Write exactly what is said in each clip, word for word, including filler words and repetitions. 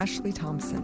Ashley Thompson.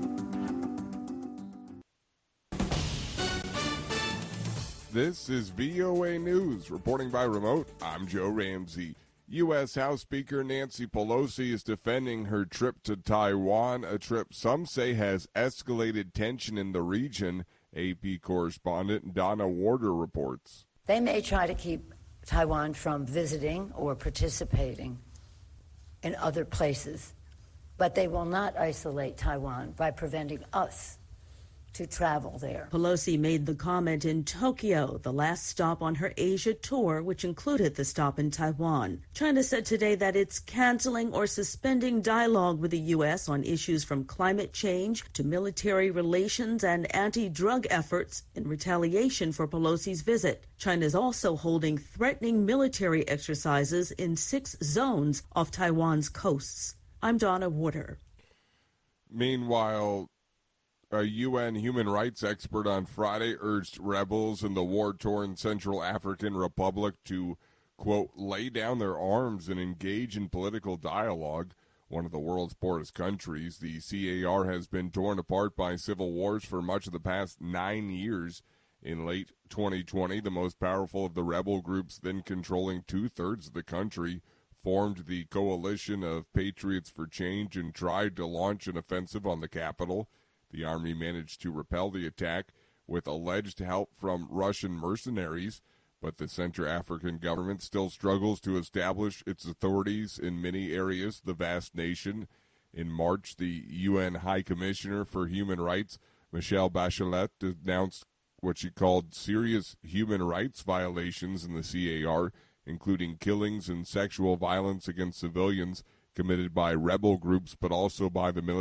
This is V O A News. Reporting by remote, I'm Joe Ramsey. U S. House Speaker Nancy Pelosi is defending her trip to Taiwan, a trip some say has escalated tension in the region. A P correspondent Donna Warder reports. They may try to keep Taiwan from visiting or participating in other places, but they will not isolate Taiwan by preventing us to travel there. Pelosi made the comment in Tokyo, the last stop on her Asia tour, which included the stop in Taiwan. China said today that it's canceling or suspending dialogue with the U S on issues from climate change to military relations and anti-drug efforts in retaliation for Pelosi's visit. China is also holding threatening military exercises in six zones off Taiwan's coasts. I'm Donna Warder. Meanwhile, a U N human rights expert on Friday urged rebels in the war-torn Central African Republic to, quote, lay down their arms and engage in political dialogue. One of the world's poorest countries, the C A R has been torn apart by civil wars for much of the past nine years. In late twenty twenty, the most powerful of the rebel groups, then controlling two-thirds of the country, formed the Coalition of Patriots for Change and tried to launch an offensive on the capital. The army managed to repel the attack with alleged help from Russian mercenaries, but the Central African government still struggles to establish its authorities in many areas of the vast nation. In March, the U N High Commissioner for Human Rights, Michelle Bachelet, announced what she called serious human rights violations in the C A R, including killings and sexual violence against civilians committed by rebel groups, but also by the military.